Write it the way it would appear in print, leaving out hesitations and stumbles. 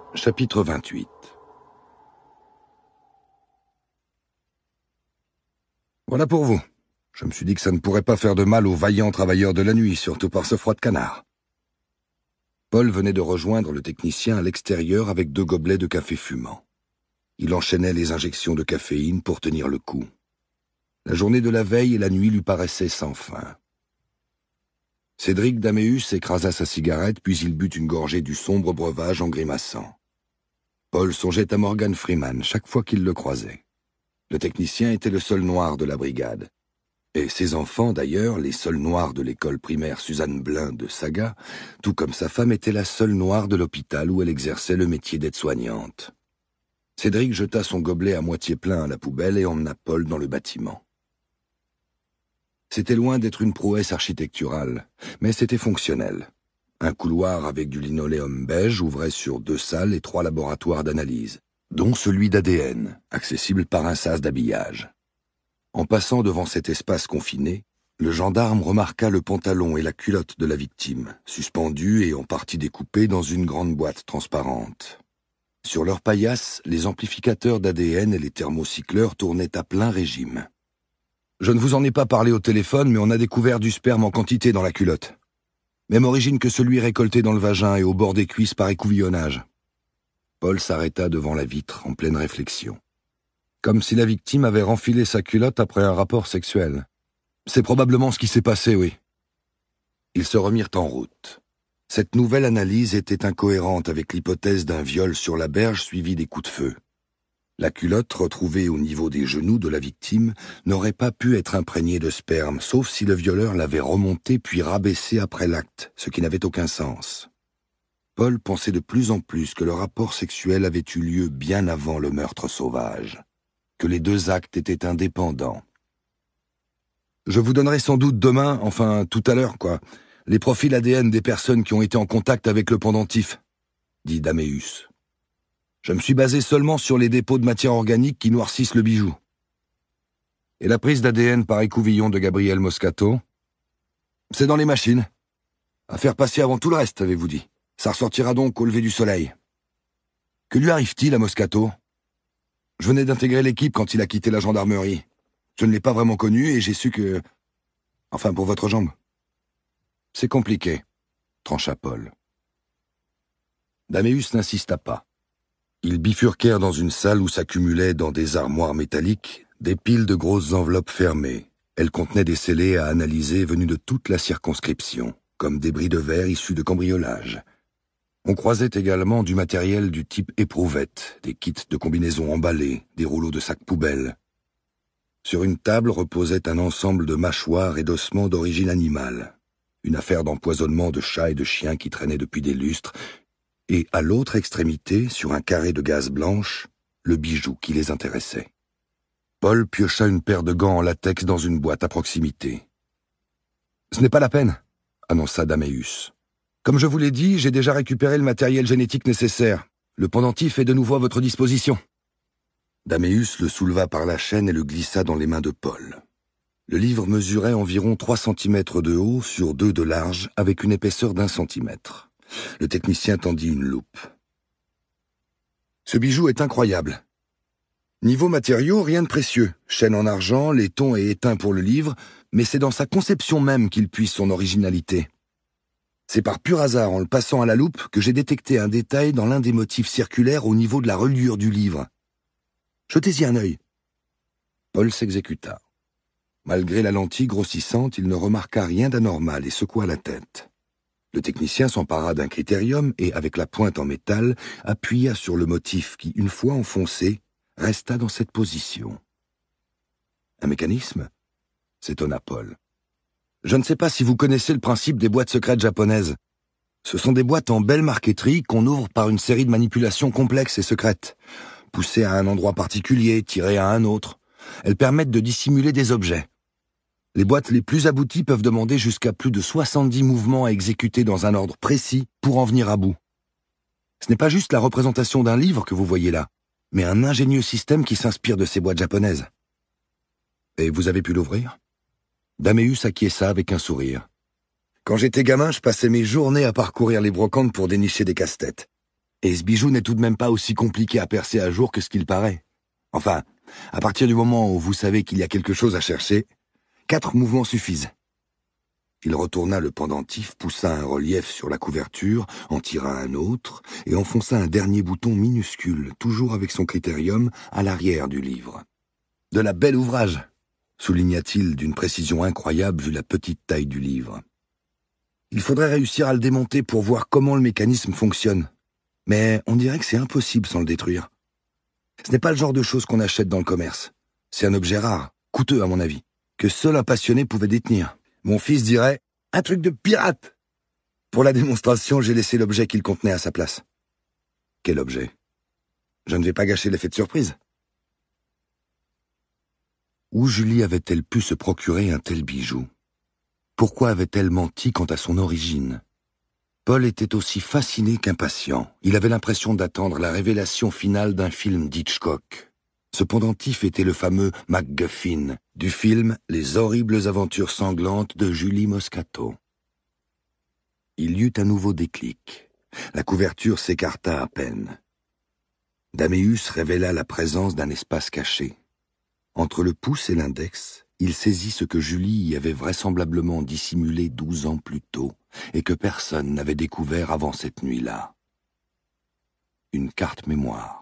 Chapitre 28. Voilà pour vous. Je me suis dit que ça ne pourrait pas faire de mal aux vaillants travailleurs de la nuit, surtout par ce froid de canard. Paul venait de rejoindre le technicien à l'extérieur avec 2 gobelets de café fumant. Il enchaînait les injections de caféine pour tenir le coup. La journée de la veille et la nuit lui paraissaient sans fin. Cédric Daméus écrasa sa cigarette, puis il but une gorgée du sombre breuvage en grimaçant. Paul songeait à Morgan Freeman chaque fois qu'il le croisait. Le technicien était le seul noir de la brigade. Et ses enfants, d'ailleurs, les seuls noirs de l'école primaire Suzanne Blin de Saga, tout comme sa femme, était la seule noire de l'hôpital où elle exerçait le métier d'aide-soignante. Cédric jeta son gobelet à moitié plein à la poubelle et emmena Paul dans le bâtiment. C'était loin d'être une prouesse architecturale, mais c'était fonctionnel. Un couloir avec du linoléum beige ouvrait sur 2 salles et 3 laboratoires d'analyse, dont celui d'ADN, accessible par un sas d'habillage. En passant devant cet espace confiné, le gendarme remarqua le pantalon et la culotte de la victime, suspendus et en partie découpés dans une grande boîte transparente. Sur leur paillasse, les amplificateurs d'ADN et les thermocycleurs tournaient à plein régime. « Je ne vous en ai pas parlé au téléphone, mais on a découvert du sperme en quantité dans la culotte. Même origine que celui récolté dans le vagin et au bord des cuisses par écouvillonnage. » Paul s'arrêta devant la vitre en pleine réflexion. Comme si la victime avait renfilé sa culotte après un rapport sexuel. C'est probablement ce qui s'est passé, oui. Ils se remirent en route. Cette nouvelle analyse était incohérente avec l'hypothèse d'un viol sur la berge suivi des coups de feu. La culotte, retrouvée au niveau des genoux de la victime, n'aurait pas pu être imprégnée de sperme, sauf si le violeur l'avait remontée puis rabaissée après l'acte, ce qui n'avait aucun sens. Paul pensait de plus en plus que le rapport sexuel avait eu lieu bien avant le meurtre sauvage, que les 2 actes étaient indépendants. « Je vous donnerai sans doute demain, enfin tout à l'heure, quoi, les profils ADN des personnes qui ont été en contact avec le pendentif, » dit Daméus. « Je me suis basé seulement sur les dépôts de matière organique qui noircissent le bijou. » « Et la prise d'ADN par écouvillon de Gabriel Moscato ? » ?»« C'est dans les machines. À faire passer avant tout le reste, avez-vous dit. Ça ressortira donc au lever du soleil. » « Que lui arrive-t-il à Moscato ? Je venais d'intégrer l'équipe quand il a quitté la gendarmerie. Je ne l'ai pas vraiment connu et j'ai su que... Enfin, pour votre jambe. »« C'est compliqué, » trancha Paul. Daméus n'insista pas. Ils bifurquèrent dans une salle où s'accumulaient dans des armoires métalliques des piles de grosses enveloppes fermées. Elles contenaient des scellés à analyser venus de toute la circonscription, comme débris de verre issus de cambriolage. On croisait également du matériel du type éprouvette, des kits de combinaisons emballés, des rouleaux de sacs poubelles. Sur une table reposait un ensemble de mâchoires et d'ossements d'origine animale, une affaire d'empoisonnement de chats et de chiens qui traînait depuis des lustres, et à l'autre extrémité, sur un carré de gaze blanche, le bijou qui les intéressait. Paul piocha une paire de gants en latex dans une boîte à proximité. « Ce n'est pas la peine, » annonça Daméus. « Comme je vous l'ai dit, j'ai déjà récupéré le matériel génétique nécessaire. Le pendentif est de nouveau à votre disposition. » Daméus le souleva par la chaîne et le glissa dans les mains de Paul. Le livre mesurait environ 3 cm de haut sur 2 de large, avec une épaisseur d'1 centimètre. Le technicien tendit une loupe. « Ce bijou est incroyable. Niveau matériaux, rien de précieux. Chaîne en argent, laiton et étain pour le livre, mais c'est dans sa conception même qu'il puise son originalité. C'est par pur hasard, en le passant à la loupe, que j'ai détecté un détail dans l'un des motifs circulaires au niveau de la reliure du livre. Jetez-y un œil. » Paul s'exécuta. Malgré la lentille grossissante, il ne remarqua rien d'anormal et secoua la tête. Le technicien s'empara d'un critérium et, avec la pointe en métal, appuya sur le motif qui, une fois enfoncé, resta dans cette position. « Un mécanisme ?» s'étonna Paul. « Je ne sais pas si vous connaissez le principe des boîtes secrètes japonaises. Ce sont des boîtes en belle marqueterie qu'on ouvre par une série de manipulations complexes et secrètes. Poussées à un endroit particulier, tirées à un autre. Elles permettent de dissimuler des objets. Les boîtes les plus abouties peuvent demander jusqu'à plus de 70 mouvements à exécuter dans un ordre précis pour en venir à bout. Ce n'est pas juste la représentation d'un livre que vous voyez là, mais un ingénieux système qui s'inspire de ces boîtes japonaises. Et vous avez pu l'ouvrir ? » Daméus acquiesça avec un sourire. « Quand j'étais gamin, je passais mes journées à parcourir les brocantes pour dénicher des casse-têtes. Et ce bijou n'est tout de même pas aussi compliqué à percer à jour que ce qu'il paraît. Enfin, à partir du moment où vous savez qu'il y a quelque chose à chercher, 4 mouvements suffisent. Il retourna le pendentif, poussa un relief sur la couverture, en tira un autre, et enfonça un dernier bouton minuscule, toujours avec son critérium, à l'arrière du livre. « De la belle ouvrage !» souligna-t-il d'une précision incroyable vu la petite taille du livre. Il faudrait réussir à le démonter pour voir comment le mécanisme fonctionne. Mais on dirait que c'est impossible sans le détruire. Ce n'est pas le genre de choses qu'on achète dans le commerce. C'est un objet rare, coûteux à mon avis, que seul un passionné pouvait détenir. Mon fils dirait « un truc de pirate !» Pour la démonstration, j'ai laissé l'objet qu'il contenait à sa place. Quel objet? Je ne vais pas gâcher l'effet de surprise. Où Julie avait-elle pu se procurer un tel bijou? Pourquoi avait-elle menti quant à son origine? Paul était aussi fasciné qu'impatient. Il avait l'impression d'attendre la révélation finale d'un film d'Hitchcock. Ce pendentif était le fameux MacGuffin du film Les horribles aventures sanglantes de Julie Moscato. Il y eut un nouveau déclic. La couverture s'écarta à peine. Daméus révéla la présence d'un espace caché. Entre le pouce et l'index, il saisit ce que Julie y avait vraisemblablement dissimulé 12 ans plus tôt et que personne n'avait découvert avant cette nuit-là. Une carte mémoire.